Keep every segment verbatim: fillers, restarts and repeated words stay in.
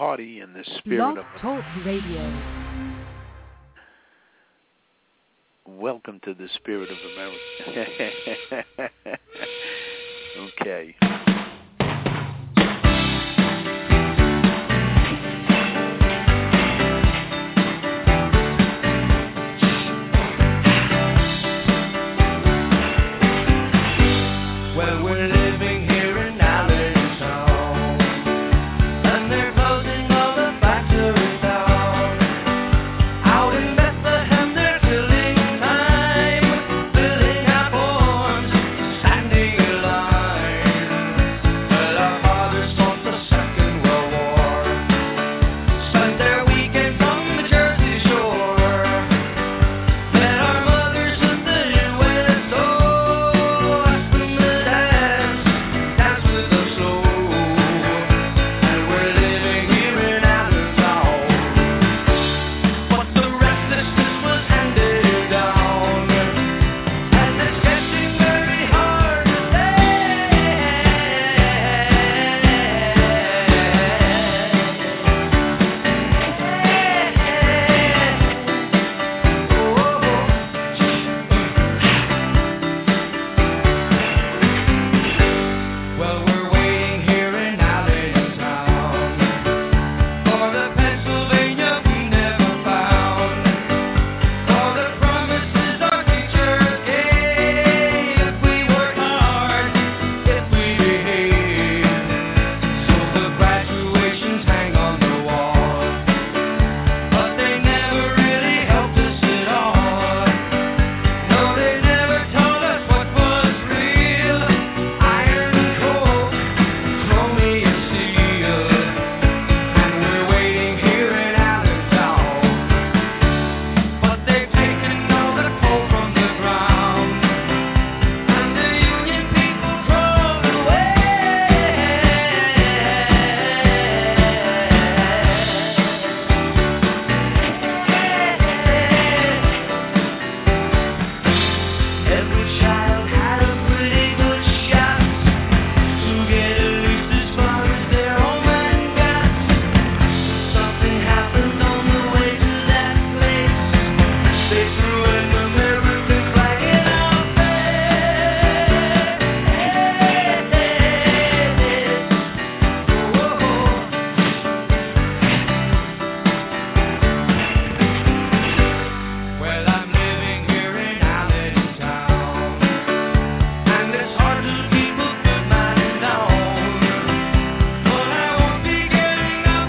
Party in the Spirit Blog of Talk Radio. Welcome to the Spirit of America. Okay. Well, we're living here in Allentown, and they're closing all the factories down. Out in Bethlehem, they're killing time, filling our forms, standing in line. Well, our fathers fought the Second World War, spent their weekends on the Jersey Shore. Met our mothers in the U S O, asked them to dance, dance with us slow. And we're living here in Allentown, but the restlessness was handed down, and it's getting very hard to Well, we're waiting here in Allentown for the Pennsylvania we never found, for the promises our teachers gave. If we work hard, if we behave, so the graduations hang on the wall, but they never really helped us at all. No, they never told us what was real. Iron and coal, chromium steel, and we're waiting here in Allentown. But they've taken all the coal from the ground, and the union people crawled away. Every child had a pretty good shot to get at least as far as their home and got. Something happened on the way to that place. They threw an American flag in our face. Well, I'm living here in Allentown, and it's hard to keep a good mind down, but I won't be getting up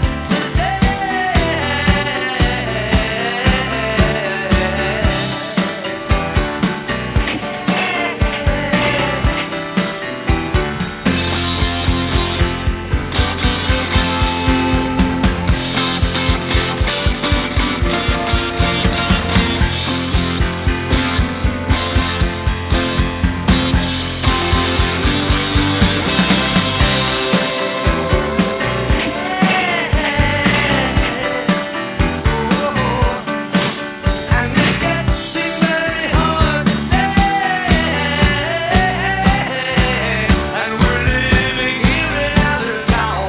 and it gets very hard to and we're living here in Allentown.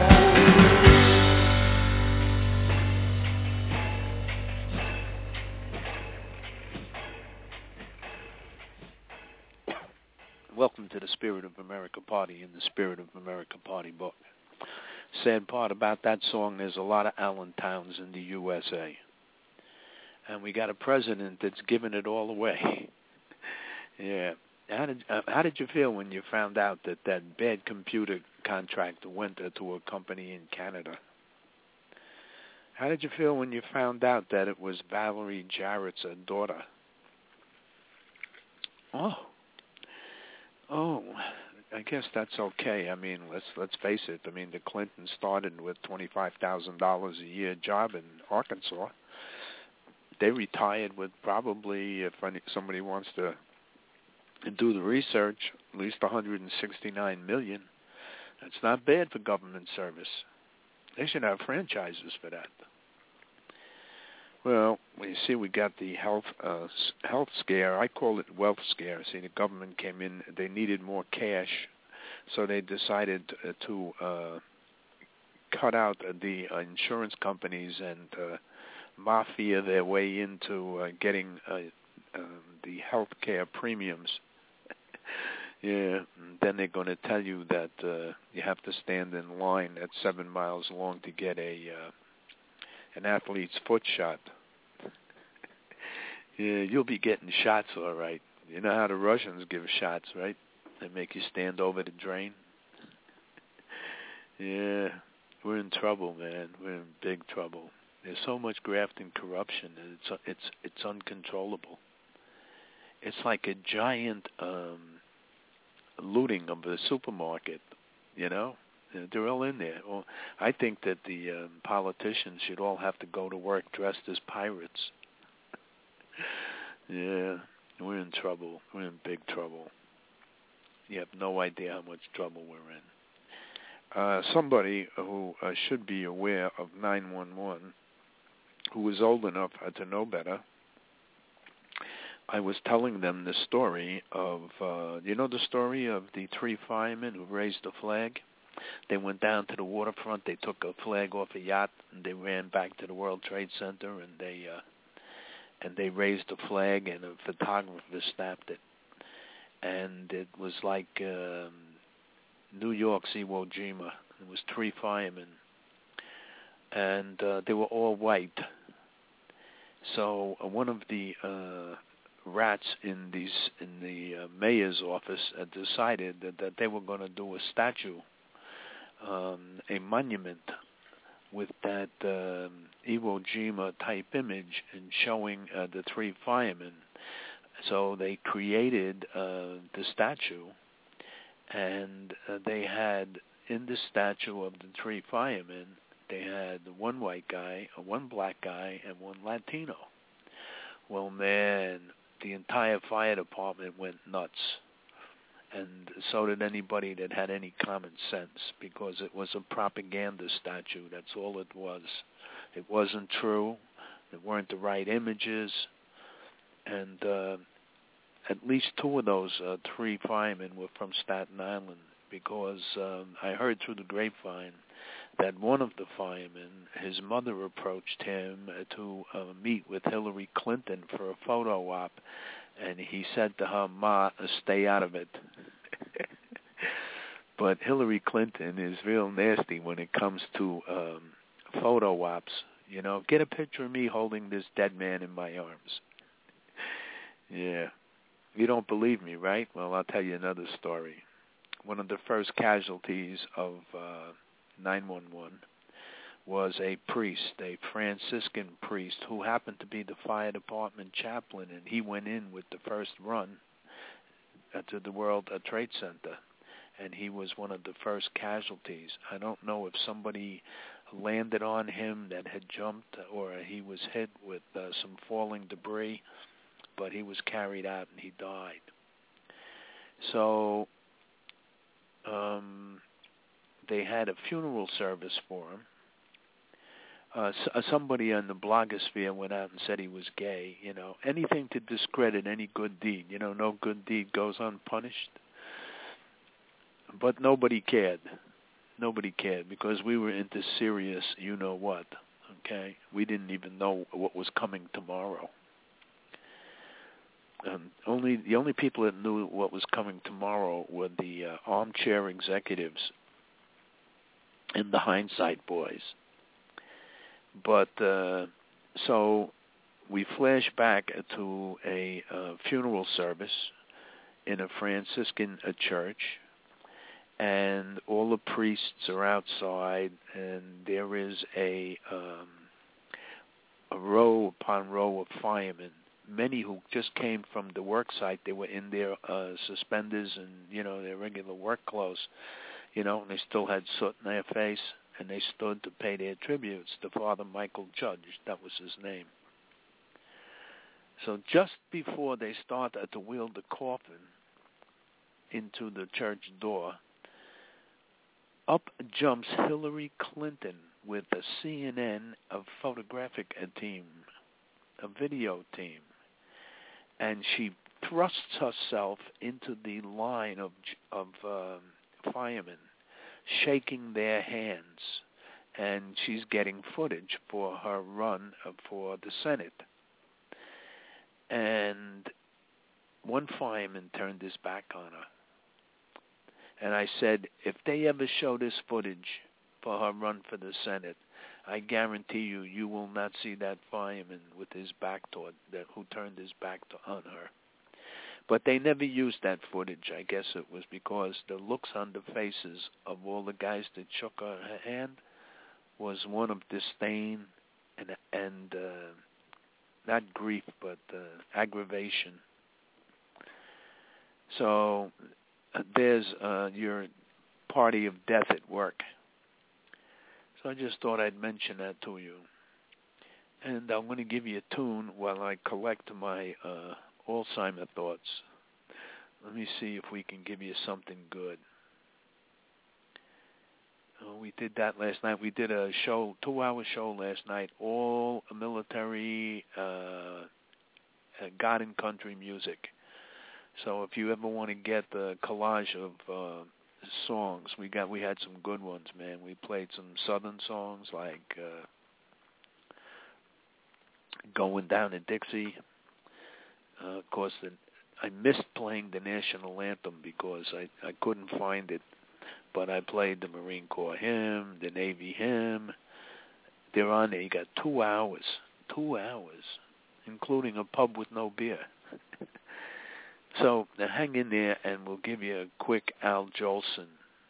Welcome to the Spirit of America Party in the Spirit of America Party book. Sad part about that song, there's a lot of Allentowns in the U S A. And we got a president that's giving it all away. Yeah. How did uh, how did you feel when you found out that that bad computer contract went uh, to a company in Canada? How did you feel when you found out that it was Valerie Jarrett's uh, daughter? Oh. Oh, I guess that's okay. I mean, let's let's face it. I mean, the Clintons started with twenty-five thousand dollars a year job in Arkansas. They retired with probably, if any, somebody wants to do the research, at least one hundred sixty-nine million dollars. That's not bad for government service. They should have franchises for that. Well, you see, we got the health uh, health scare. I call it wealth scare. See, the government came in; they needed more cash, so they decided uh, to uh, cut out the uh, insurance companies and uh, mafia their way into uh, getting uh, uh, the health care premiums. Yeah, and then they're going to tell you that uh, you have to stand in line that's seven miles long to get a uh, an athlete's foot shot. Yeah, you'll be getting shots, all right. You know how the Russians give shots, right? They make you stand over the drain. Yeah, we're in trouble, man. We're in big trouble. There's so much graft and corruption, and it's it's it's uncontrollable. It's like a giant um, looting of the supermarket, you know? They're all in there. Well, I think that the um, politicians should all have to go to work dressed as pirates. Yeah, we're in trouble. We're in big trouble. You have no idea how much trouble we're in. Uh, somebody who uh, should be aware of nine one one, who is old enough uh, to know better, I was telling them the story of, uh, you know the story of the three firemen who raised the flag? They went down to the waterfront, they took a flag off a yacht, and they ran back to the World Trade Center, and they uh, and they raised the flag, and a photographer snapped it. And it was like um, New York's Iwo Jima. It was three firemen, and uh, they were all white. So uh, one of the uh, rats in these in the uh, mayor's office uh, decided that, that they were going to do a statue, um, a monument with that um, Iwo Jima type image and showing uh, the three firemen. So they created uh, the statue, and uh, they had in the statue of the three firemen, they had one white guy, one black guy, and one Latino. Well, man, the entire fire department went nuts, and so did anybody that had any common sense, because it was a propaganda statue. That's all it was. It wasn't true. It weren't the right images, and uh, at least two of those uh, three firemen were from Staten Island, because um, I heard through the grapevine that one of the firemen, his mother approached him to uh, meet with Hillary Clinton for a photo op, and he said to her, "Ma, stay out of it." But Hillary Clinton is real nasty when it comes to um, photo ops. You know, get a picture of me holding this dead man in my arms. Yeah. You don't believe me, right? Well, I'll tell you another story. One of the first casualties of uh, nine one one was a priest, a Franciscan priest, who happened to be the fire department chaplain, and he went in with the first run uh, to the World Trade Center, and he was one of the first casualties. I don't know if somebody landed on him that had jumped, or he was hit with uh, some falling debris, but he was carried out and he died. So um, they had a funeral service for him. Uh, somebody on the blogosphere went out and said he was gay. You know, anything to discredit any good deed. You know, no good deed goes unpunished. But nobody cared. Nobody cared, because we were into serious you-know-what, okay? We didn't even know what was coming tomorrow. Um, only the only people that knew what was coming tomorrow were the uh, armchair executives and the hindsight boys. But uh, so we flash back to a uh, funeral service in a Franciscan uh, church, and all the priests are outside, and there is a um, a row upon row of firemen. Many who just came from the work site. They were in their uh, suspenders and, you know, their regular work clothes, you know, and they still had soot in their face, and they stood to pay their tributes to Father Michael Judge. That was his name. So just before they started to wheel the coffin into the church door, up jumps Hillary Clinton with a C N N, a photographic team, a video team. And she thrusts herself into the line of of um, firemen, shaking their hands and she's getting footage for her run for the Senate. And one fireman turned his back on her. And I said, if they ever show this footage for her run for the Senate, I guarantee you, you will not see that fireman with his back toward that, who turned his back to, on her. But they never used that footage. I guess it was because the looks on the faces of all the guys that shook her hand was one of disdain and and uh, not grief, but uh, aggravation. So uh, there's uh, your party of death at work. So I just thought I'd mention that to you. And I'm going to give you a tune while I collect my uh, Alzheimer thoughts. Let me see if we can give you something good. Oh, we did that last night. We did a show, two-hour show last night, all military, uh, God and country music. So if you ever want to get the collage of uh, songs, we got we had some good ones, man. We played some Southern songs like uh, "Going Down to Dixie." Uh, of course, the, I missed playing the national anthem because I, I couldn't find it. But I played the Marine Corps hymn, the Navy hymn. They're on there. You got two hours, two hours, including a pub with no beer. So now hang in there, and we'll give you a quick Al Jolson.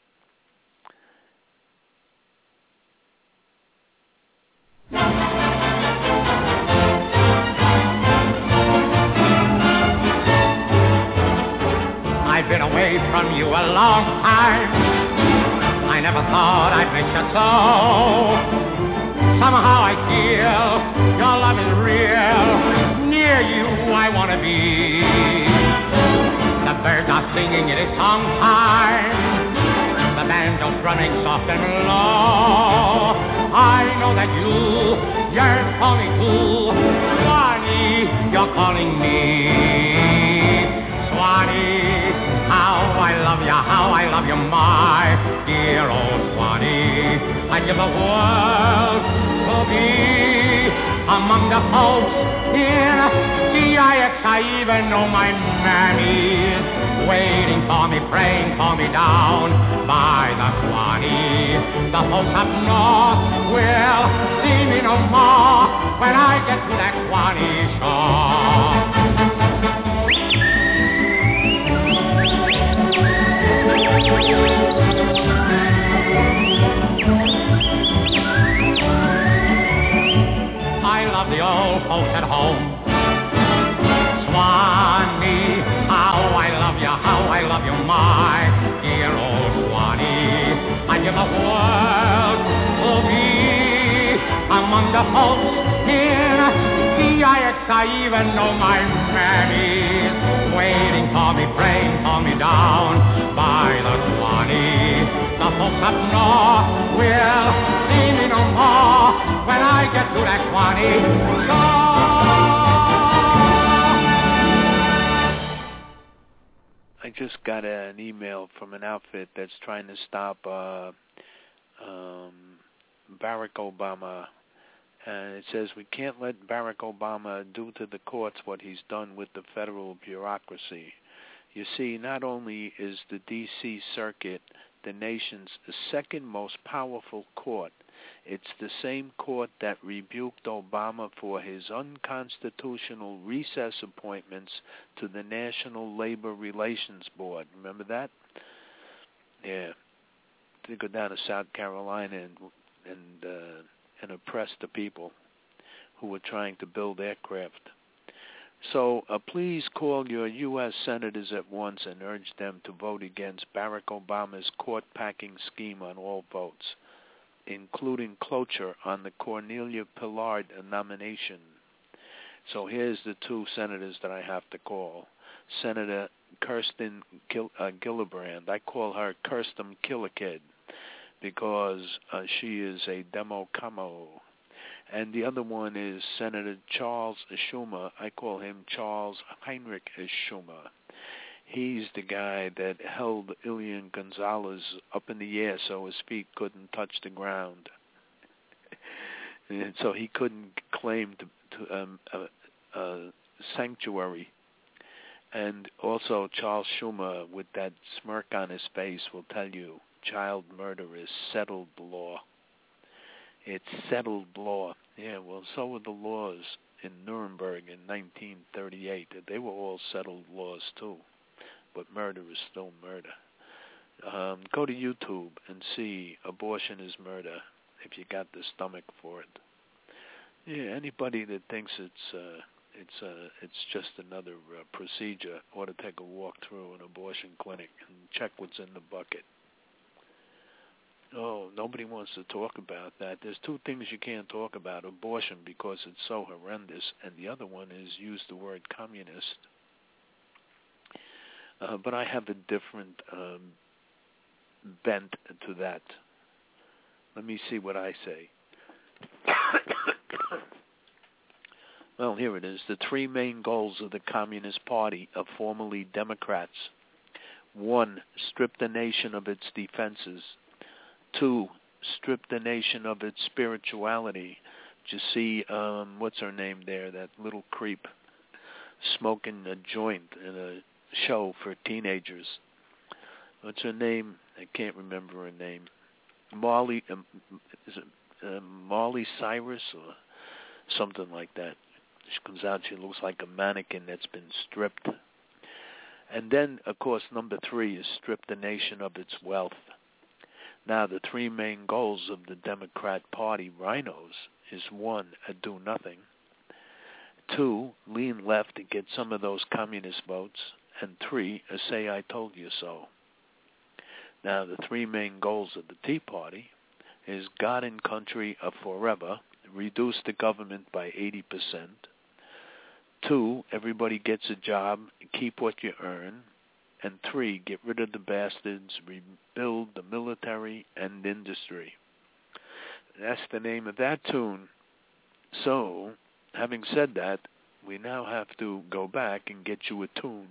I've been away from you a long time. I never thought I'd miss you so. Somehow I feel your love is real. Near you I want to be. The birds are singing, it is song time. The banjo's running soft and low. I know that you yearn for me too. Swanee, you're calling me. Swanee, how I love you, how I love you, my dear old Swanee. I'd give the world to be among the folks in G I X. I even know my mammy's waiting for me, praying for me down by the Swanee. The folks up north will see me no more when I get to that Swanee shore. I love the old folks at home. Swanee, how I love you, how I love you, my dear old Swanee. I give the world to be among the folks in G I X. I even know my mammy's waiting for me, praying for me down by the Swanee. The folks up north will see me no more when I get to that Swanee shore. I just got a, an email from an outfit that's trying to stop uh, um, Barack Obama. And it says, we can't let Barack Obama do to the courts what he's done with the federal bureaucracy. You see, not only is the D C Circuit the nation's second most powerful court, it's the same court that rebuked Obama for his unconstitutional recess appointments to the National Labor Relations Board. Remember that? Yeah. They go down to South Carolina and and uh, and oppress the people who were trying to build aircraft. So uh, please call your U S senators at once and urge them to vote against Barack Obama's court-packing scheme on all votes, including cloture on the Cornelia Pillard nomination. So here's the two senators that I have to call. Senator Kirsten Gil- uh, Gillibrand. I call her Kirsten Killikid because uh, she is a demo como. And the other one is Senator Charles Schumer. I call him Charles Heinrich Schumer. He's the guy that held Elian Gonzalez up in the air so his feet couldn't touch the ground. and so he couldn't claim to, to um, a, a sanctuary. And also Charles Schumer, with that smirk on his face, will tell you child murder is settled law. It's settled law. Yeah, well, so were the laws in Nuremberg in nineteen thirty-eight. They were all settled laws too, but murder is still murder. Um, go to YouTube and see abortion is murder if you got the stomach for it. Yeah, anybody that thinks it's uh, it's uh, it's just another uh, procedure ought to take a walk through an abortion clinic and check what's in the bucket. Oh, nobody wants to talk about that. There's two things you can't talk about: abortion because it's so horrendous, and the other one is use the word communist. Uh, but I have a different um, bent to that. Let me see what I say. Well, here it is. The three main goals of the Communist Party are formerly Democrats. One, strip the nation of its defenses. Two, strip the nation of its spirituality. Did you see, um, what's her name there, that little creep, smoking a joint in a show for teenagers? What's her name? I can't remember her name. Marley, um, is it uh, Marley Cyrus or something like that? She comes out, she looks like a mannequin that's been stripped. And then, of course, number three is strip the nation of its wealth. Now, the three main goals of the Democrat Party rhinos is one, a do nothing. Two, lean left to get some of those communist votes. And three, a say I told you so. Now, the three main goals of the Tea Party is God and country are forever, reduce the government by eighty percent. Two, everybody gets a job, keep what you earn. And three, get rid of the bastards, rebuild the military and industry. That's the name of that tune. So, having said that, we now have to go back and get you a tune.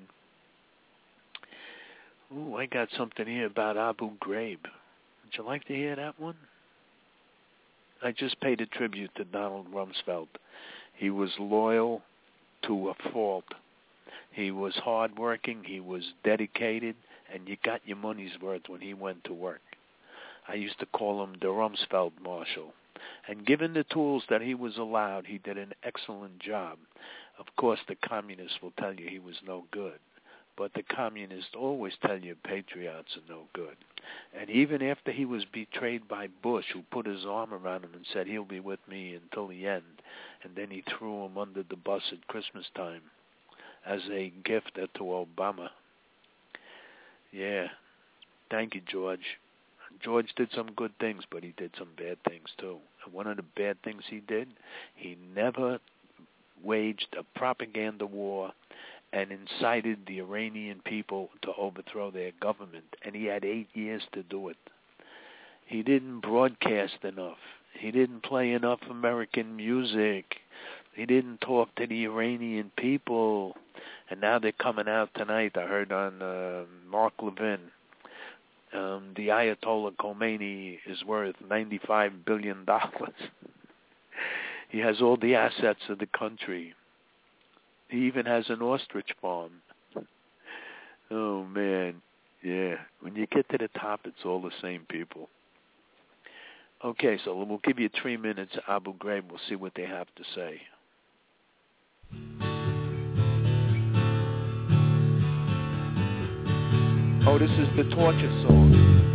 Ooh, I got something here about Abu Ghraib. Would you like to hear that one? I just paid a tribute to Donald Rumsfeld. He was loyal to a fault. He was hardworking, he was dedicated, and you got your money's worth when he went to work. I used to call him the Rumsfeld Marshal. And given the tools that he was allowed, he did an excellent job. Of course, the communists will tell you he was no good. But the communists always tell you patriots are no good. And even after he was betrayed by Bush, who put his arm around him and said he'll be with me until the end, and then he threw him under the bus at Christmas time as a gift to Obama. Yeah. Thank you, George. George did some good things, but he did some bad things too. And one of the bad things he did, he never waged a propaganda war and incited the Iranian people to overthrow their government. And he had eight years to do it. He didn't broadcast enough. He didn't play enough American music. He didn't talk to the Iranian people. And now they're coming out tonight, I heard on uh, Mark Levin. Um, the Ayatollah Khomeini is worth ninety-five billion dollars. He has all the assets of the country. He even has an ostrich farm. Oh, man. Yeah. When you get to the top, it's all the same people. Okay, so we'll give you three minutes, Abu Ghraib. We'll see what they have to say. Oh, this is the torture song.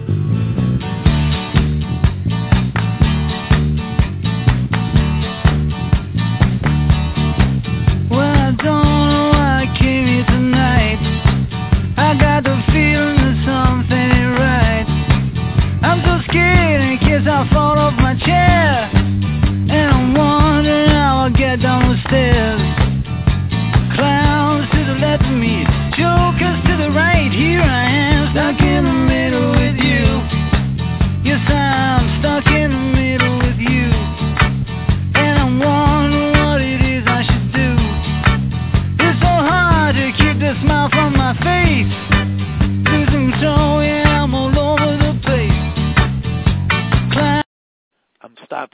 Well, I don't know why I came here tonight. I got the feeling that something ain't right. I'm so scared in case I fall off my chair, and I'm wondering how I'll get down the stairs. Clowns to the left of me, jokers to the right. Here I am, stuck in the middle with you.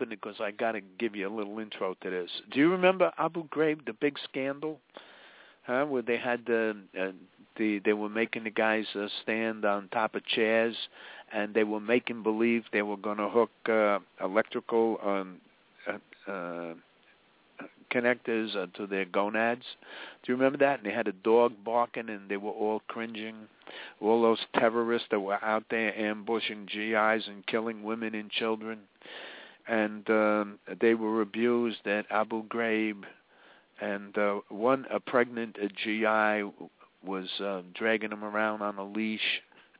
laughing because I got to give you a little intro to this. Do you remember Abu Ghraib, the big scandal, huh? Where they had the uh, the they were making the guys uh, stand on top of chairs, and they were making believe they were going to hook uh, electrical um, uh, uh, connectors uh, to their gonads. Do you remember that? And they had a dog barking, and they were all cringing. All those terrorists that were out there ambushing G Is and killing women and children. And um, they were abused at Abu Ghraib. And uh, one, a pregnant a G I, was uh, dragging them around on a leash.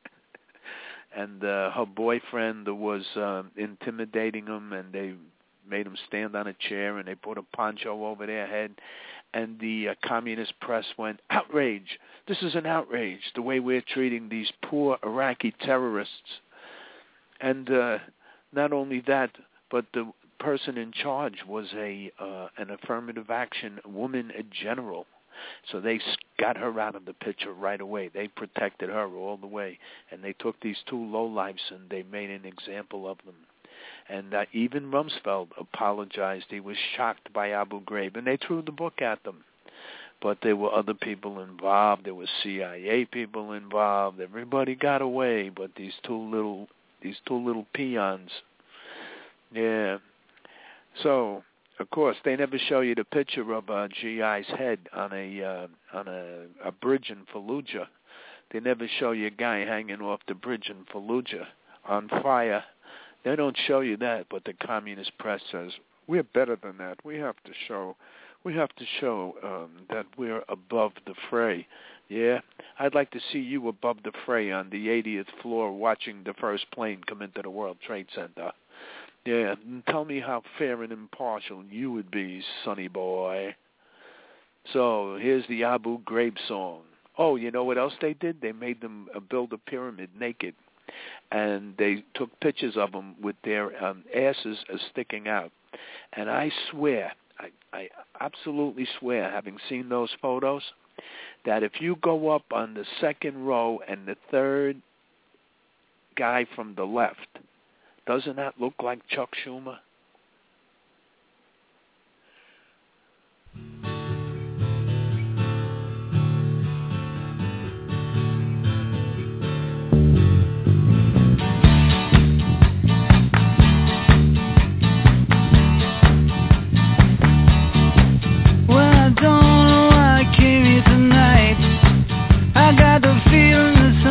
And uh, her boyfriend was uh, intimidating them, and they made them stand on a chair, and they put a poncho over their head. And the uh, communist press went, outrage. This is an outrage, the way we're treating these poor Iraqi terrorists. And uh, not only that, but the person in charge was a uh, an affirmative action woman, a general. So they got her out of the picture right away. They protected her all the way. And they took these two lowlifes and they made an example of them. And uh, even Rumsfeld apologized. He was shocked by Abu Ghraib, and they threw the book at them. But there were other people involved. There were C I A people involved. Everybody got away, but these two little these two little peons. Yeah. So, of course, they never show you the picture of a G I's head on a uh, on a, a bridge in Fallujah. They never show you a guy hanging off the bridge in Fallujah on fire. They don't show you that, but the communist press says, we're better than that. We have to show we have to show um, that we're above the fray. Yeah, I'd like to see you above the fray on the eightieth floor watching the first plane come into the World Trade Center. Yeah, and tell me how fair and impartial you would be, sonny boy. So here's the Abu Ghraib song. Oh, you know what else they did? They made them uh, build a pyramid naked. And they took pictures of them with their um, asses uh, sticking out. And I swear, I, I absolutely swear, having seen those photos, that if you go up on the second row and the third guy from the left, doesn't that look like Chuck Schumer?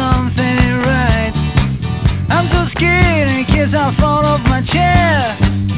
I fall off my chair.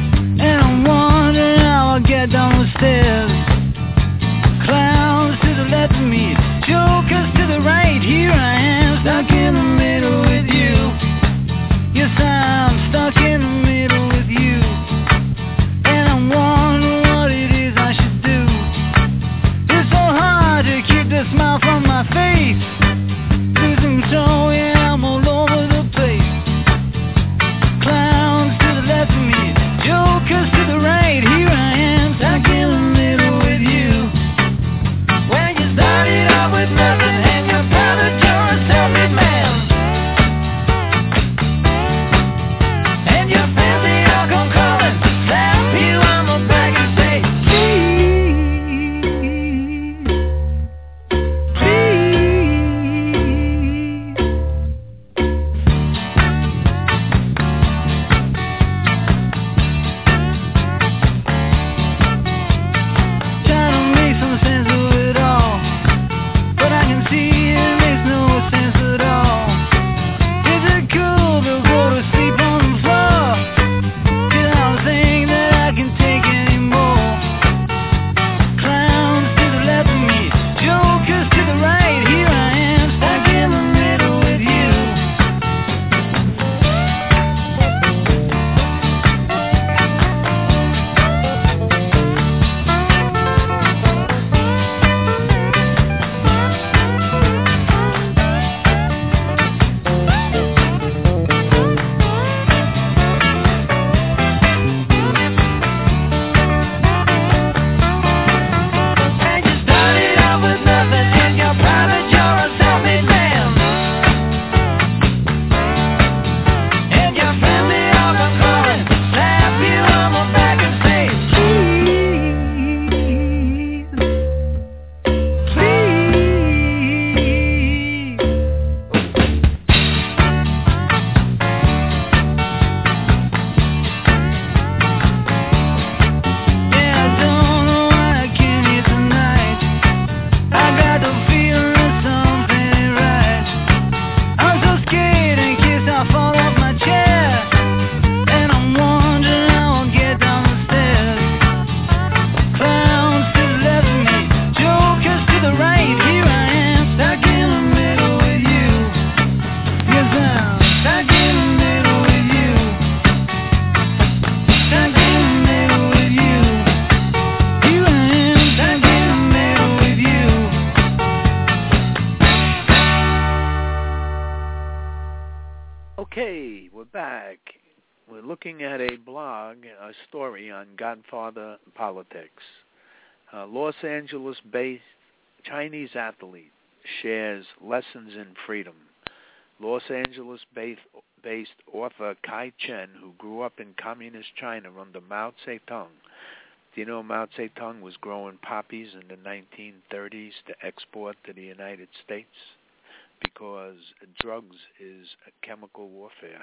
looking at a blog, a story on Godfather Politics. Uh, Los Angeles-based Chinese athlete shares lessons in freedom. Los Angeles-based based author Kai Chen, who grew up in communist China under Mao Zedong. Do you know Mao Zedong was growing poppies in the nineteen thirties to export to the United States because drugs is a chemical warfare.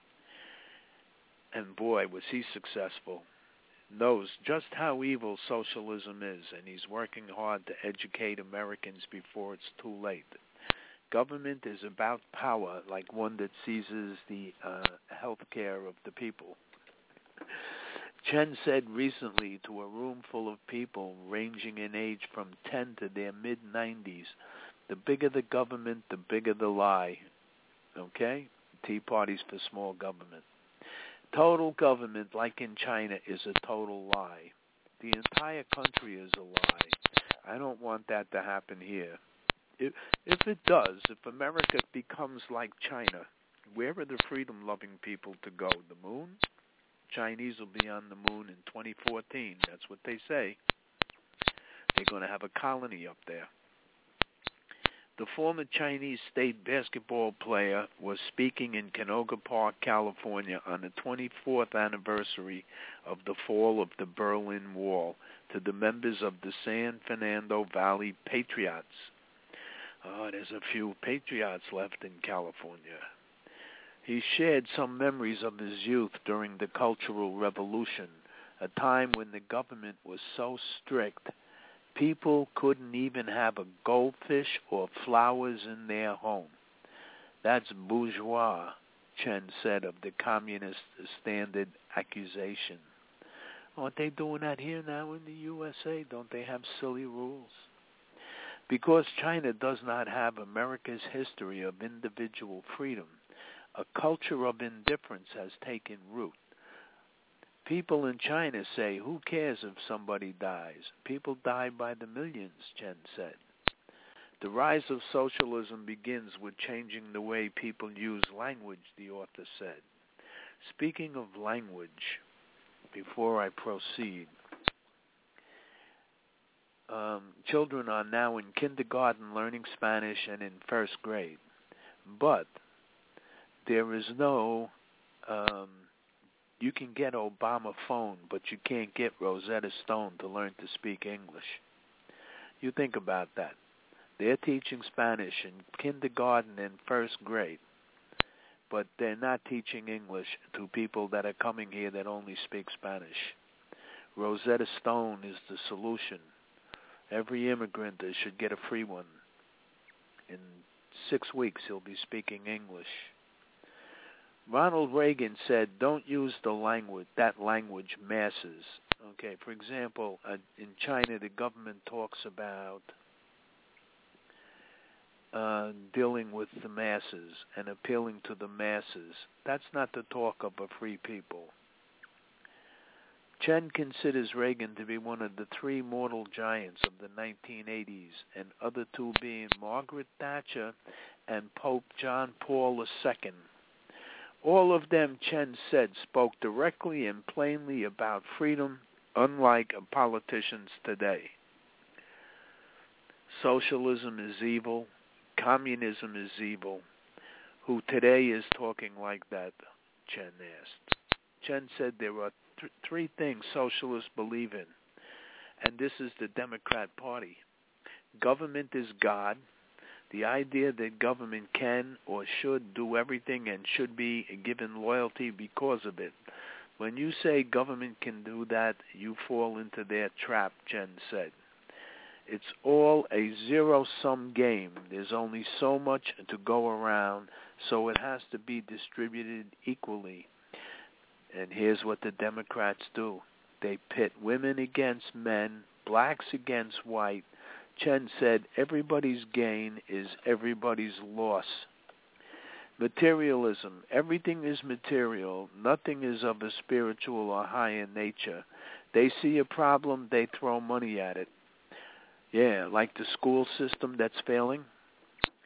And boy, was he successful. Knows just how evil socialism is, and he's working hard to educate Americans before it's too late. Government is about power, like one that seizes the uh, health care of the people. Chen said recently to a room full of people ranging in age from ten to their mid-nineties, the bigger the government, the bigger the lie. Okay? Tea parties for small government. Total government, like in China, is a total lie. The entire country is a lie. I don't want that to happen here. If, if it does, if America becomes like China, where are the freedom-loving people to go? The moon? Chinese will be on the moon in twenty fourteen. That's what they say. They're going to have a colony up there. The former Chinese state basketball player was speaking in Canoga Park, California on the twenty-fourth anniversary of the fall of the Berlin Wall to the members of the San Fernando Valley Patriots. Oh, there's a few patriots left in California. He shared some memories of his youth during the Cultural Revolution, a time when the government was so strict people couldn't even have a goldfish or flowers in their home. That's bourgeois, Chen said of the Communist Standard accusation. Aren't they doing that here now in the U S A? Don't they have silly rules? Because China does not have America's history of individual freedom, a culture of indifference has taken root. People in China say, who cares if somebody dies? People die by the millions, Chen said. The rise of socialism begins with changing the way people use language, the author said. Speaking of language, before I proceed, um, children are now in kindergarten learning Spanish and in first grade. But there is no... Um, You can get Obama phone, but you can't get Rosetta Stone to learn to speak English. You think about that. They're teaching Spanish in kindergarten and first grade, but they're not teaching English to people that are coming here that only speak Spanish. Rosetta Stone is the solution. Every immigrant should get a free one. In six weeks, he'll be speaking English. Ronald Reagan said, don't use the language, that language, masses. Okay, for example, uh, in China, the government talks about uh, dealing with the masses and appealing to the masses. That's not the talk of a free people. Chen considers Reagan to be one of the three mortal giants of the nineteen eighties, and other two being Margaret Thatcher and Pope John Paul the Second. All of them, Chen said, spoke directly and plainly about freedom, unlike politicians today. Socialism is evil. Communism is evil. Who today is talking like that, Chen asked. Chen said there are th- three things socialists believe in, and this is the Democrat Party. Government is God. The idea that government can or should do everything and should be given loyalty because of it. When you say government can do that, you fall into their trap, Chen said. It's all a zero-sum game. There's only so much to go around, so it has to be distributed equally. And here's what the Democrats do. They pit women against men, blacks against white. Chen said, everybody's gain is everybody's loss. Materialism. Everything is material. Nothing is of a spiritual or higher nature. They see a problem, they throw money at it. Yeah, like the school system that's failing.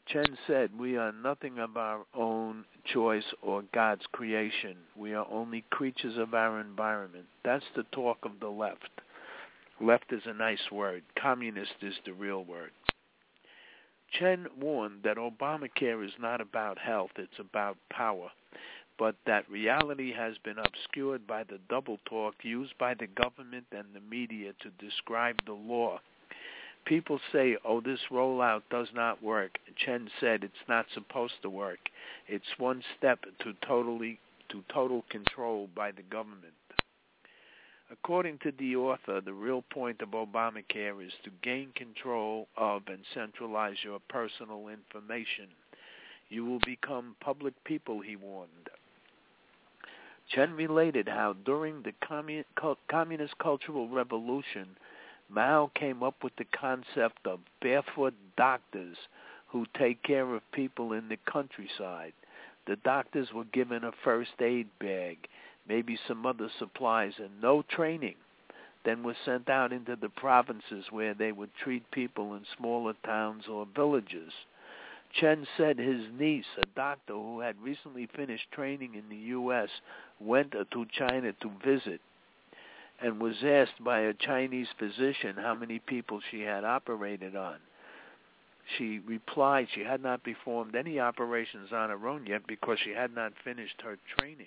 Chen said, "We are nothing of our own choice or God's creation. We are only creatures of our environment." That's the talk of the left. Left is a nice word. Communist is the real word. Chen warned that Obamacare is not about health, it's about power, but that reality has been obscured by the double talk used by the government and the media to describe the law. People say, oh, this rollout does not work. Chen said it's not supposed to work. It's one step to totally to total control by the government. According to the author, the real point of Obamacare is to gain control of and centralize your personal information. You will become public people, he warned. Chen related how during the commun- Communist Cultural Revolution, Mao came up with the concept of barefoot doctors who take care of people in the countryside. The doctors were given a first aid bag, maybe some other supplies, and no training, then were sent out into the provinces where they would treat people in smaller towns or villages. Chen said his niece, a doctor who had recently finished training in the U S, went to China to visit and was asked by a Chinese physician how many people she had operated on. She replied she had not performed any operations on her own yet because she had not finished her training.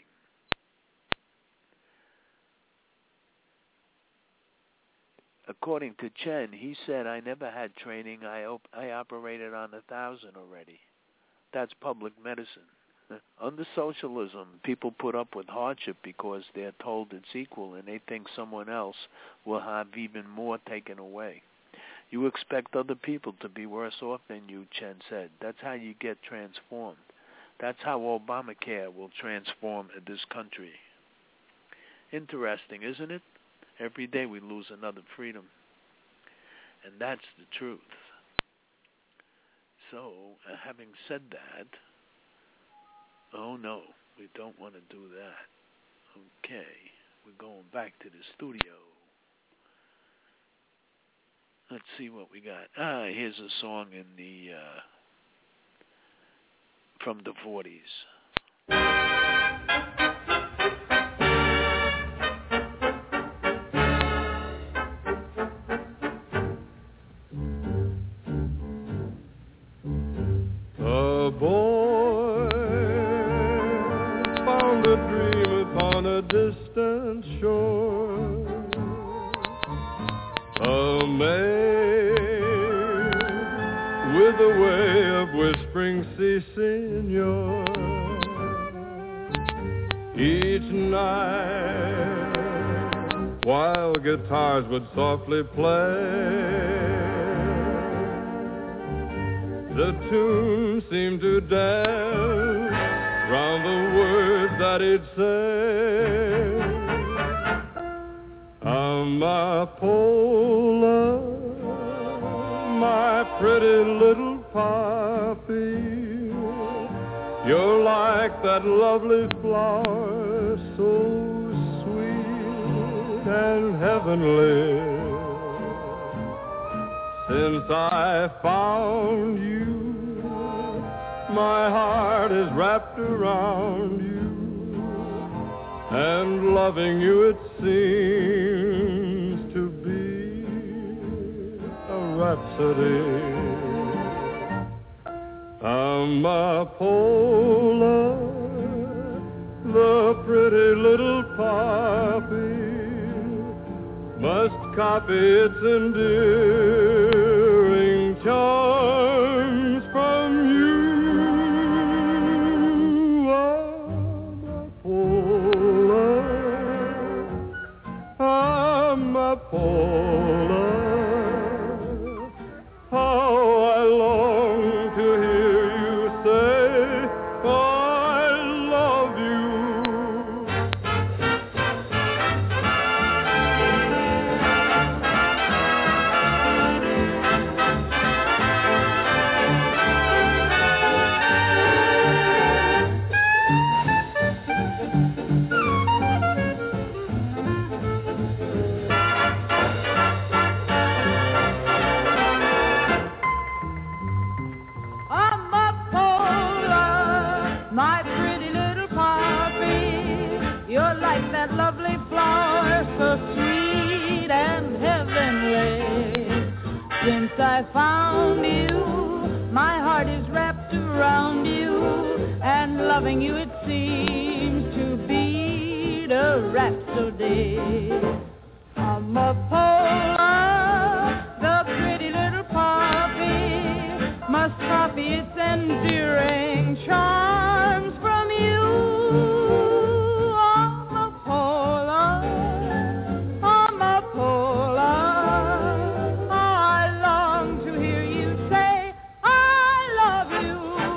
According to Chen, he said, I never had training. I op- I operated on a thousand already. That's public medicine. Under socialism, people put up with hardship because they're told it's equal and they think someone else will have even more taken away. You expect other people to be worse off than you, Chen said. That's how you get transformed. That's how Obamacare will transform this country. Interesting, isn't it? Every day we lose another freedom. And that's the truth. So, uh, having said that, oh no, we don't want to do that. Okay, we're going back to the studio. Let's see what we got. Ah, here's a song in the, uh, from the forties. A boy found a dream upon a distant shore. A maid with a way of whispering, si, senor. Each night, while guitars would softly play, the tune seemed to dance round the words that he'd say. Amapola, my pretty little poppy, you're like that lovely flower, so sweet and heavenly. Since I found you, my heart is wrapped around you, and loving you it seems to be a rhapsody. Amapola, the pretty little poppy, must copy its endearing charms from you. Amapola, Amapola, how I long to hear you say, I love you. I found you. My heart is wrapped around you, and loving you it seems to be the rhapsody. Amapola, the pretty little puppy, must copy its endearing charms from you. Amapola, Amapola, oh, I long to hear you say I love you.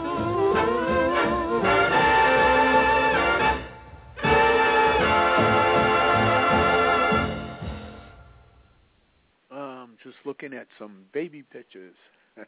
Um, just looking at some baby pictures.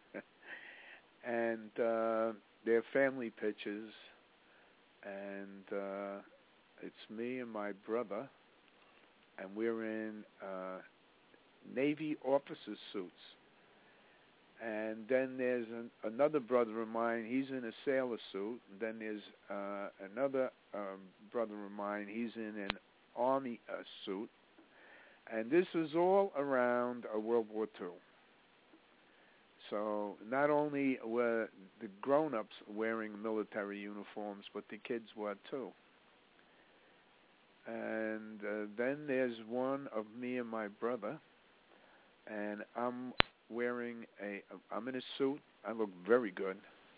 And uh, they're family pictures, and uh, it's me and my brother, and we're in uh, Navy officer suits. And then there's an, another brother of mine, he's in a sailor suit. And then there's uh, another um, brother of mine, he's in an army uh, suit. And this is all around uh, World War Two. So not only were the grown-ups wearing military uniforms, but the kids were too. And uh, then there's one of me and my brother, and I'm wearing a, I'm in a suit. I look very good.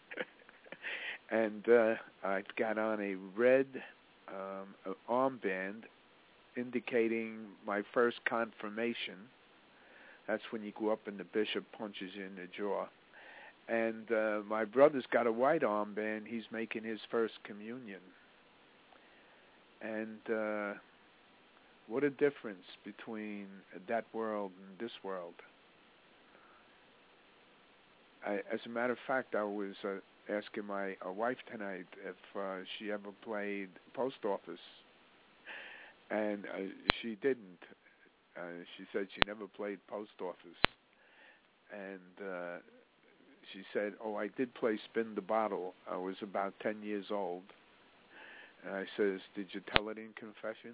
And uh, I've got on a red um, armband indicating my first confirmation. That's when you go up and the bishop punches you in the jaw. And uh, my brother's got a white armband. He's making his first communion. And uh, what a difference between that world and this world. I, as a matter of fact, I was uh, asking my uh, wife tonight if uh, she ever played post office. And uh, she didn't. Uh, she said she never played post office. And uh, she said, oh, I did play Spin the Bottle. I was about ten years old. And I says, did you tell it in confession?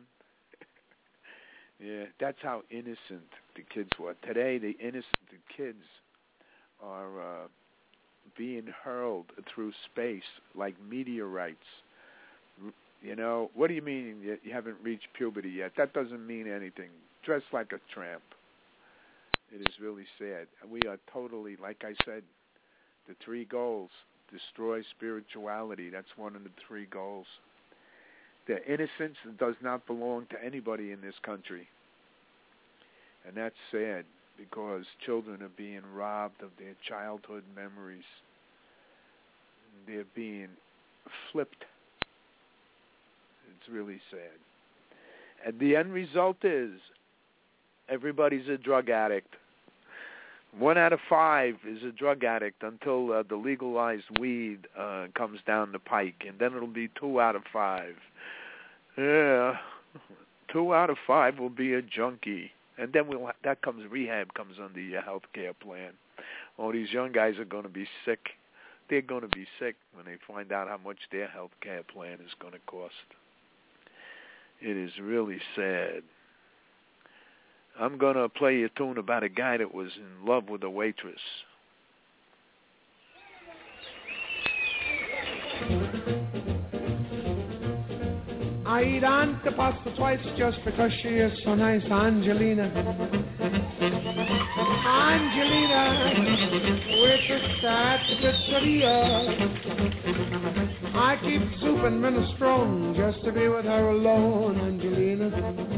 Yeah, that's how innocent the kids were. Today, the innocent the kids are uh, being hurled through space like meteorites. You know, what do you mean you, you haven't reached puberty yet? That doesn't mean anything. Dress like a tramp. It is really sad. We are totally, like I said, the three goals. Destroy spirituality. That's one of the three goals. The innocence does not belong to anybody in this country. And that's sad because children are being robbed of their childhood memories. They're being flipped. It's really sad. And the end result is everybody's a drug addict. One out of five is a drug addict until uh, the legalized weed uh, comes down the pike, and then it'll be two out of five. Yeah, two out of five will be a junkie, and then we'll ha- that comes rehab comes under your health care plan. Oh, these young guys are going to be sick. They're going to be sick when they find out how much their health care plan is going to cost. It is really sad. I'm going to play you a tune about a guy that was in love with a waitress. I eat Aunt the pasta twice just because she is so nice, Angelina. Angelina, waitress at the pizzeria. I keep soup and minestrone just to be with her alone, Angelina.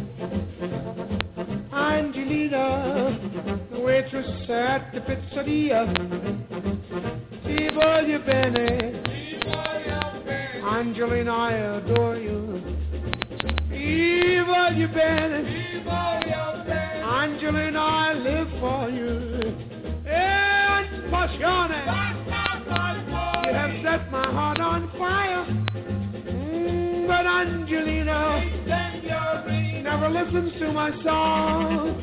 Angelina, the waitress at the pizzeria. Sì voglio bene, Angelina, I adore you. Sì voglio bene, Angelina, I live for you. And passione, you have set my heart on fire. Mm, but Angelina never listens to my song.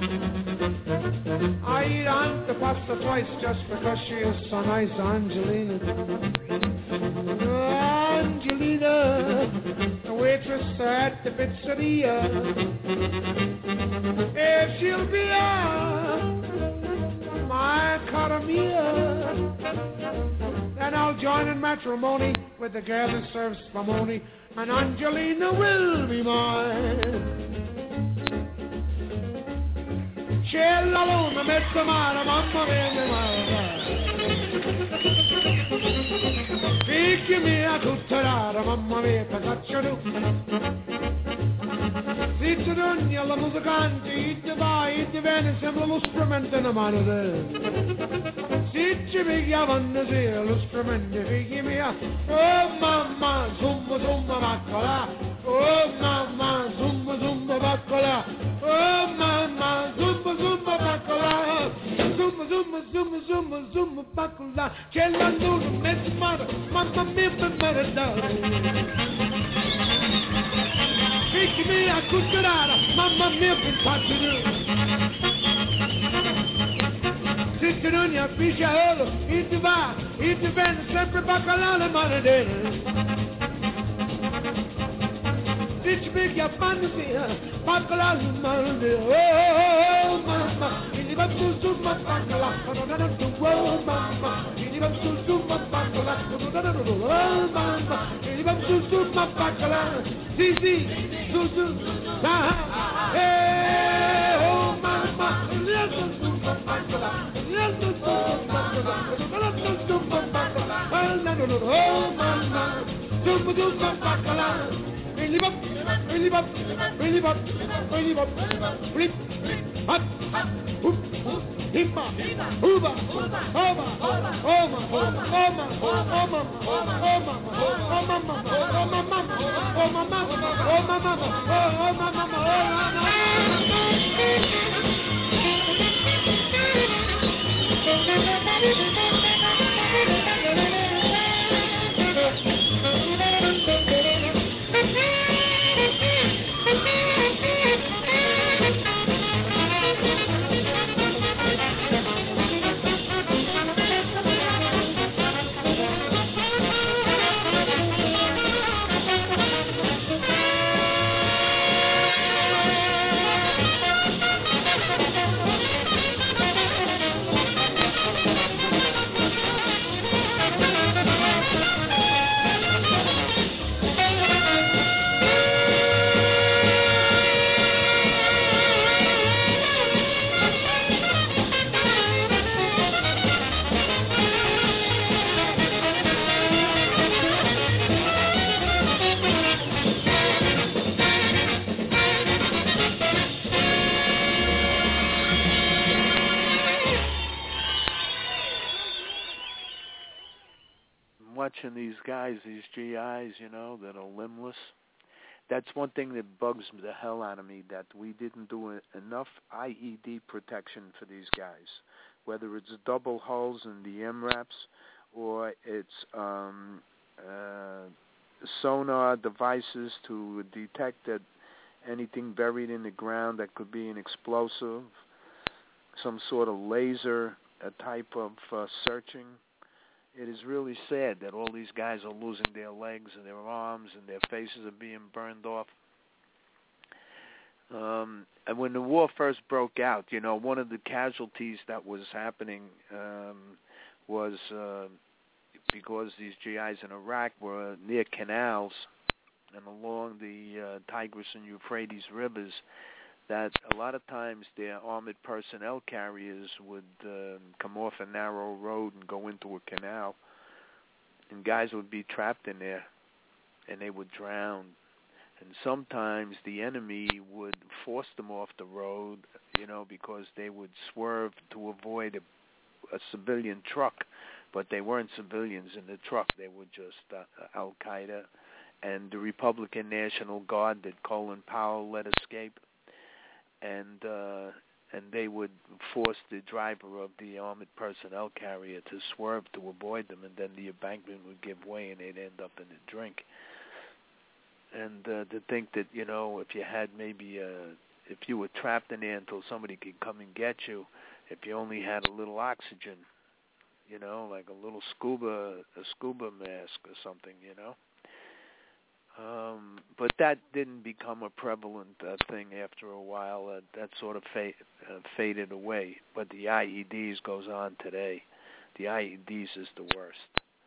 I eat Aunt the pasta twice just because she is so nice, Angelina. Angelina, the waitress at the pizzeria. If she'll be on my cotton join in matrimony with the girl that serves spumoni, and Angelina will be mine. C'è la luna, mezza mare, mamma mia, mia mare. Figli mia, tutta rara, mamma mia, che faccio tu? Si tu dogni alla musicante, e ti vai, e ti viene, sembra lo strumento in mano te. Si ci pigliavano sì, lo strumento, figli mia, oh mamma, zumba, zumba, baccola, oh mamma, zumba, zumba, baccola, oh mamma, zumba, zumba, baccola, zumba, zumba, zumba, zumba, zumba, baccola, c'è la luna, mezzo mare, mamma mia, per mare Figli mia, cucciarara, mamma mia, che faccio tu? Se tu non ne avvici a oro, e ti va, e ti viene sempre baccalà le maledette. Se ci picchi a fantasia, baccalà le maledette. Oh, mamma, e ti va su su ma baccalà, oh, mamma, e ti va su su ma baccalà, oh, mamma, e ti va su su ma baccalà. Sì, sì, su su, ah, eh, oh, mamma, e ti va su su ma baccalà. Oh, mamma, zumba, zumba, bacala. Billy bop, billy bop, billy bop, billy bop, flip, hop, hoop, himma, hooba, oma, oma, oma, oma, oma, oma, oma, mama, oh, mama, oh, mama, oh, mama, oh, mama, Watching these guys, these G Is, you know, that are limbless. That's one thing that bugs the hell out of me, that we didn't do enough I E D protection for these guys, whether it's double hulls in the M RAPs or it's um, uh, sonar devices to detect that anything buried in the ground that could be an explosive, some sort of laser, a type of uh, searching. It is really sad that all these guys are losing their legs and their arms and their faces are being burned off. Um, and when the war first broke out, you know, one of the casualties that was happening um, was uh, because these G Is in Iraq were near canals and along the uh, Tigris and Euphrates rivers, that a lot of times their armored personnel carriers would uh, come off a narrow road and go into a canal, and guys would be trapped in there, and they would drown. And sometimes the enemy would force them off the road, you know, because they would swerve to avoid a, a civilian truck, but they weren't civilians in the truck. They were just uh, Al-Qaeda and the Republican National Guard that Colin Powell let escape. And uh, and they would force the driver of the armored personnel carrier to swerve to avoid them, and then the embankment would give way, and they'd end up in the drink. And uh, to think that, you know, if you had maybe, uh, if you were trapped in there until somebody could come and get you, if you only had a little oxygen, you know, like a little scuba, a scuba mask or something, you know. Um, but that didn't become a prevalent uh, thing after a while. Uh, that sort of fa- uh, faded away. But the I E Ds goes on today. The I E Ds is the worst.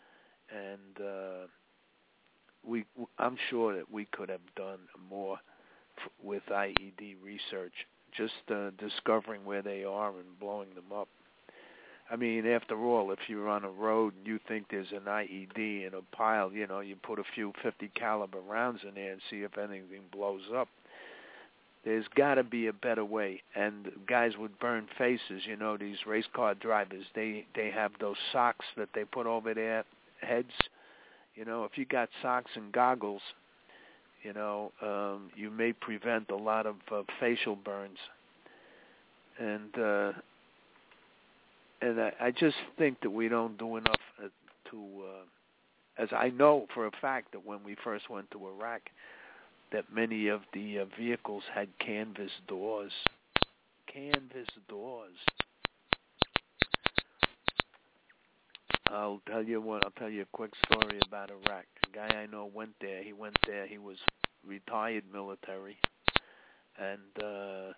and uh, we I'm sure that we could have done more f- with I E D research, just uh, discovering where they are and blowing them up. I mean, after all, if you're on a road and you think there's an I E D in a pile, you know, you put a few fifty caliber rounds in there and see if anything blows up. There's got to be a better way. And guys with burned faces, you know, these race car drivers, they, they have those socks that they put over their heads. You know, if you got socks and goggles, you know, um, you may prevent a lot of uh, facial burns. And uh, and I, I just think that we don't do enough uh, to, uh, as I know for a fact that when we first went to Iraq, that many of the uh, vehicles had canvas doors. Canvas doors. I'll tell you what. I'll tell you a quick story about Iraq. A guy I know went there. He went there. He was retired military, and uh,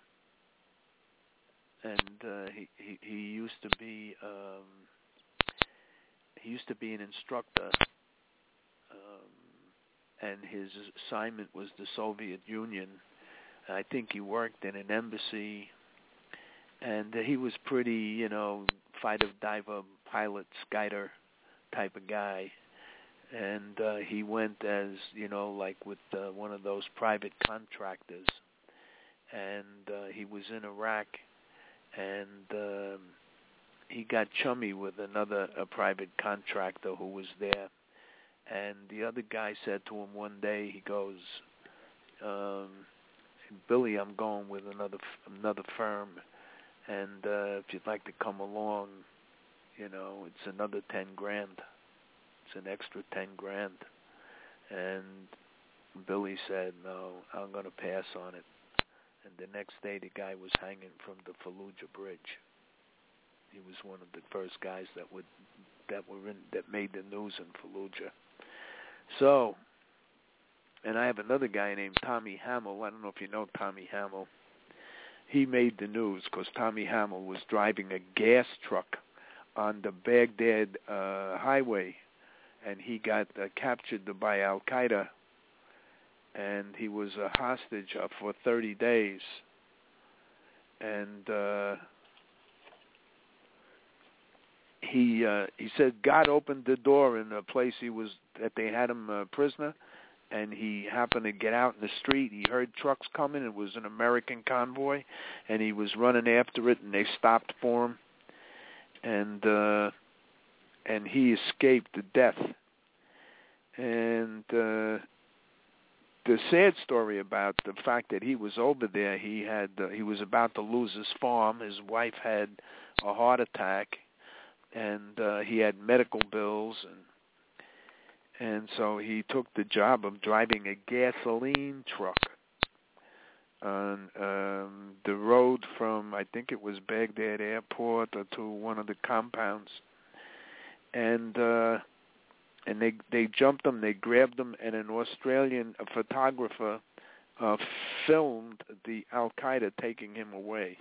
and uh, he, he he used to be um, he used to be an instructor. Um, and his assignment was the Soviet Union. I think he worked in an embassy, and he was pretty, you know, fighter, diver, pilot, skiter type of guy. And uh, he went as, you know, like with uh, one of those private contractors. And uh, he was in Iraq, and um, he got chummy with another a private contractor who was there. And the other guy said to him one day, he goes, um, Billy, I'm going with another another firm, and uh, if you'd like to come along, you know, it's another ten grand. It's an extra ten grand. And Billy said, no, I'm going to pass on it. And the next day, the guy was hanging from the Fallujah Bridge. He was one of the first guys that would that were in that made the news in Fallujah. So, and I have another guy named Tommy Hamill. I don't know if you know Tommy Hamill. He made the news because Tommy Hamill was driving a gas truck on the Baghdad uh, highway, and he got uh, captured by Al Qaeda, and he was a hostage uh, for thirty days. And uh, he uh, he said God opened the door in a place he was that they had him a prisoner, and he happened to get out in the street. He heard trucks coming. It was an American convoy, and he was running after it, and they stopped for him, and uh, and he escaped to death. And uh, the sad story about the fact that he was over there, he had uh, he was about to lose his farm. His wife had a heart attack, and uh, he had medical bills, and and so he took the job of driving a gasoline truck on um, the road from, I think it was Baghdad Airport or to one of the compounds, and uh, and they they jumped him, they grabbed him, and an Australian a photographer uh, filmed the Al Qaeda taking him away.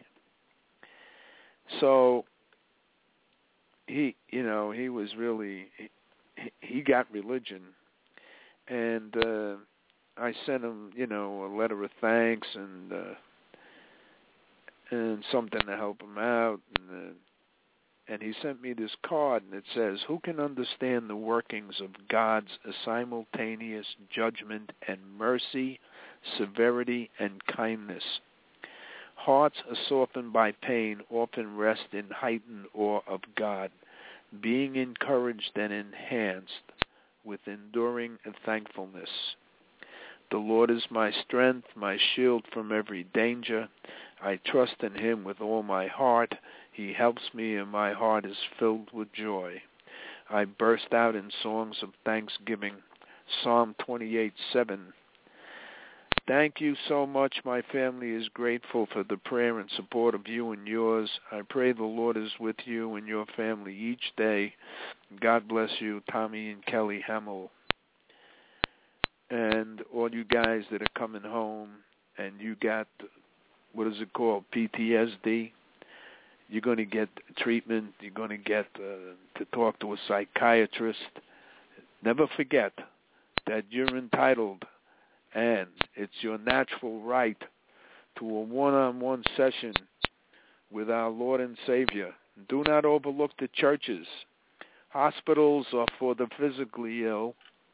So he, you know, he was really. He, He got religion, and uh, I sent him, you know, a letter of thanks and uh, and something to help him out, and, uh, and he sent me this card, and it says, "Who can understand the workings of God's simultaneous judgment and mercy, severity, and kindness? Hearts are softened by pain often rest in heightened awe of God, being encouraged and enhanced with enduring thankfulness. The Lord is my strength, my shield from every danger. I trust in him with all my heart. He helps me, and my heart is filled with joy. I burst out in songs of thanksgiving." Psalm twenty-eight seven. Thank you so much. My family is grateful for the prayer and support of you and yours. I pray the Lord is with you and your family each day. God bless you, Tommy and Kelly Hamill. And all you guys that are coming home and you got, what is it called, P T S D, you're going to get treatment. You're going to get uh, to talk to a psychiatrist. Never forget that you're entitled, and it's your natural right to a one-on-one session with our Lord and Savior. Do not overlook the churches. Hospitals are for the physically ill.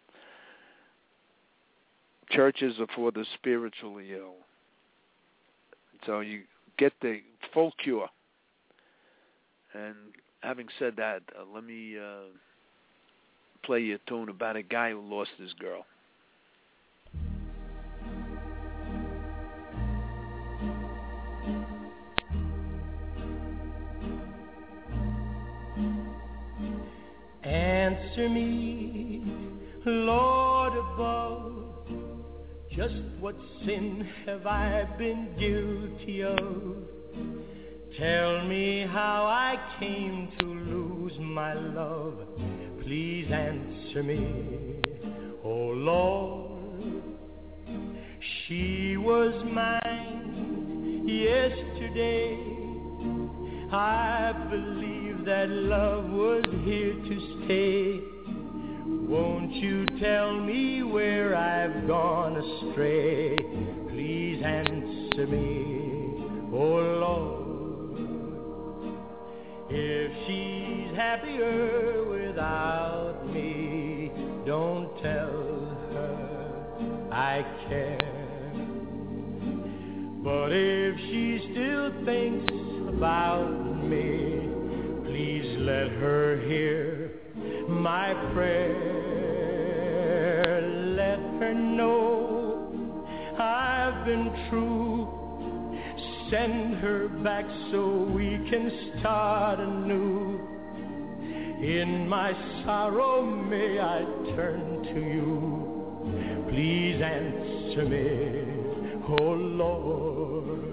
Churches are for the spiritually ill. So you get the full cure. And having said that, uh, let me uh, play you a tune about a guy who lost his girl. Answer me, Lord above, just what sin have I been guilty of? Tell me how I came to lose my love. Please answer me, oh Lord. She was mine yesterday. I believe that love was here to stay. Won't you tell me where I've gone astray? Please answer me, oh Lord. If she's happier without me, don't tell her I care. But if she still thinks about me, please let her hear my prayer. Let her know I've been true. Send her back so we can start anew. In my sorrow may I turn to you. Please answer me, oh Lord.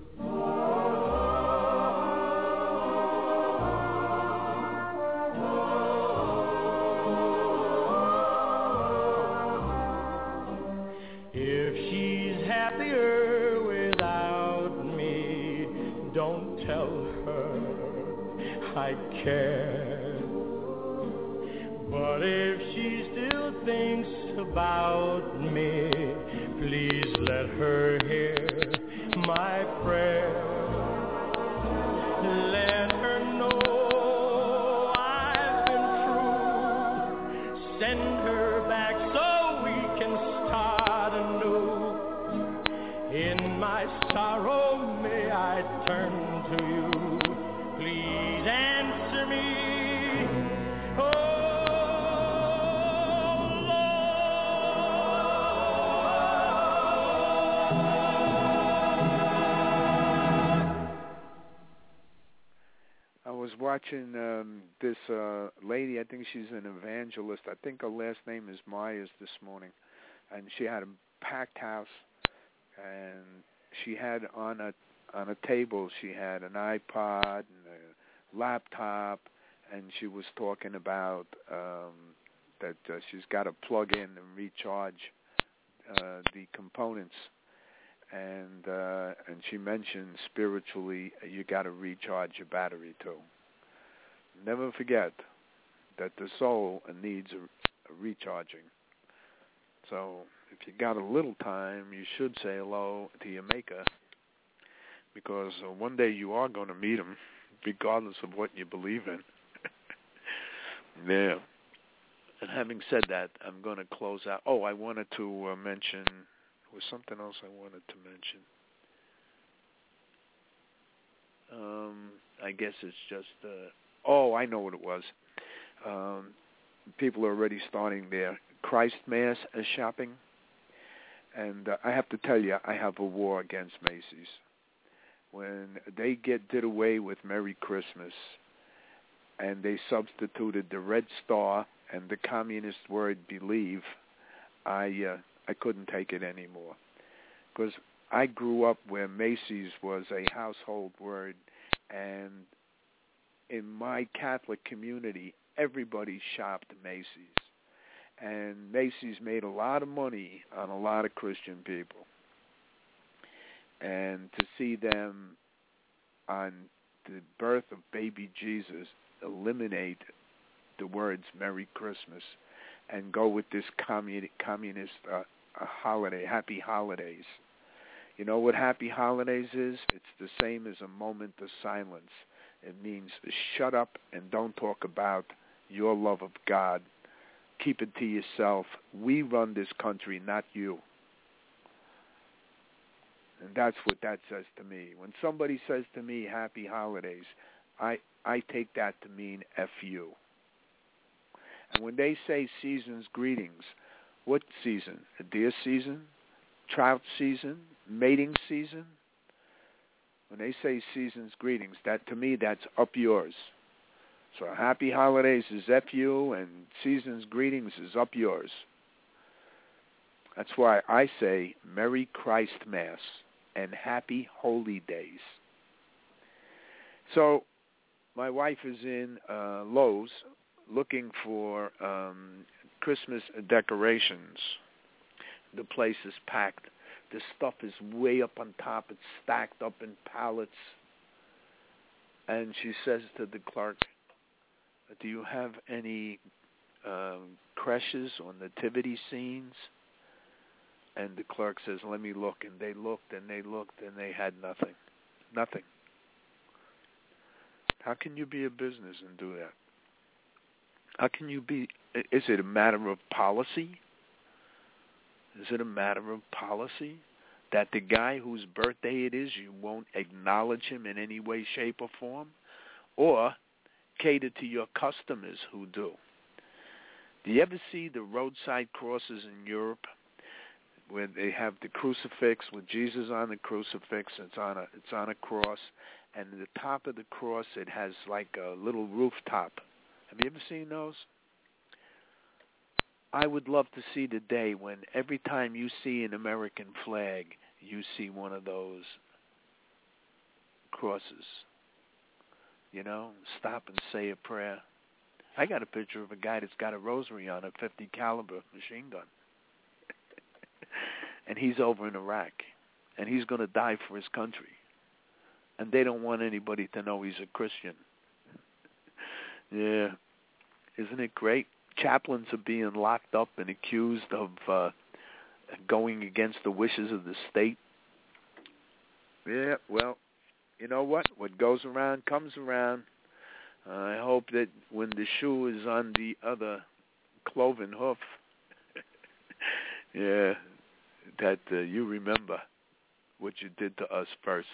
I care. But if she still thinks about me, please let her hear my prayer. Let her know I've been true. Send her back so we can start anew. In my sorrow may I turn to you. Please answer me, oh Lord. I was watching um, this uh, lady, I think she's an evangelist. I think her last name is Myers this morning. And she had a packed house, and she had on a on a table, she had an iPod and a laptop, and she was talking about um, that uh, she's got to plug in and recharge uh, the components, and uh, and she mentioned spiritually you got to recharge your battery too. Never forget that the soul needs a, a recharging. So if you got a little time, you should say hello to your maker, because uh, one day you are going to meet him, regardless of what you believe in. Yeah. And having said that, I'm going to close out. Oh, I wanted to uh, mention, there was something else I wanted to mention. Um, I guess it's just, uh, oh, I know what it was. Um, people are already starting their Christ Mass shopping. And uh, I have to tell you, I have a war against Macy's. When they get did away with Merry Christmas and they substituted the red star and the communist word believe, I uh, I couldn't take it anymore. Because I grew up where Macy's was a household word, and in my Catholic community, everybody shopped Macy's. And Macy's made a lot of money on a lot of Christian people. And to see them on the birth of baby Jesus eliminate the words Merry Christmas and go with this commun- communist uh, uh, holiday, happy holidays. You know what happy holidays is? It's the same as a moment of silence. It means shut up and don't talk about your love of God. Keep it to yourself. We run this country, not you. And that's what that says to me. When somebody says to me, happy holidays, I I take that to mean F you. And when they say season's greetings, what season? A deer season? Trout season? Mating season? When they say season's greetings, that to me, that's up yours. So happy holidays is F you, and season's greetings is up yours. That's why I say Merry Christ Mass and Happy Holy Days. So my wife is in uh, Lowe's looking for um, Christmas decorations. The place is packed. The stuff is way up on top. It's stacked up in pallets. And she says to the clerk, do you have any um, creches or nativity scenes? And the clerk says, let me look. And they looked and they looked and they had nothing. Nothing. How can you be a business and do that? How can you be, is it a matter of policy? Is it a matter of policy that the guy whose birthday it is, you won't acknowledge him in any way, shape, or form? Or cater to your customers who do? Do you ever see the roadside crosses in Europe where they have the crucifix with Jesus on the crucifix? It's on a it's on a cross, and at the top of the cross it has like a little rooftop. Have you ever seen those? I would love to see the day when every time you see an American flag, you see one of those crosses. You know, stop and say a prayer. I got a picture of a guy that's got a rosary on a fifty caliber machine gun. And he's over in Iraq. And he's going to die for his country. And they don't want anybody to know he's a Christian. Yeah. Isn't it great? Chaplains are being locked up and accused of uh, going against the wishes of the state. Yeah, well, you know what? What goes around comes around. Uh, I hope that when the shoe is on the other cloven hoof, yeah, that uh, you remember what you did to us first.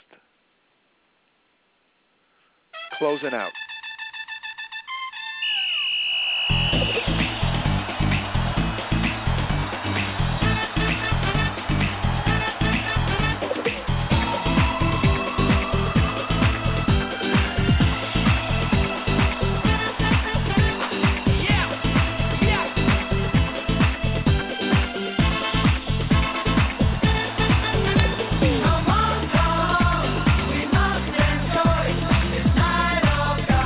Closing out. Come on, come, we must enjoy this night of God.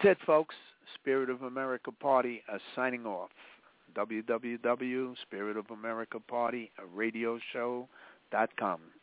it, folks. Spirit of America Party uh, signing off. w w w dot spirit of america party radio show dot com.